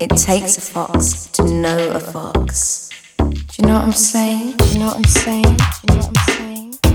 It takes a fox to know a fox. Do you know what I'm saying? Do you know what I'm saying? Do you know what I'm saying?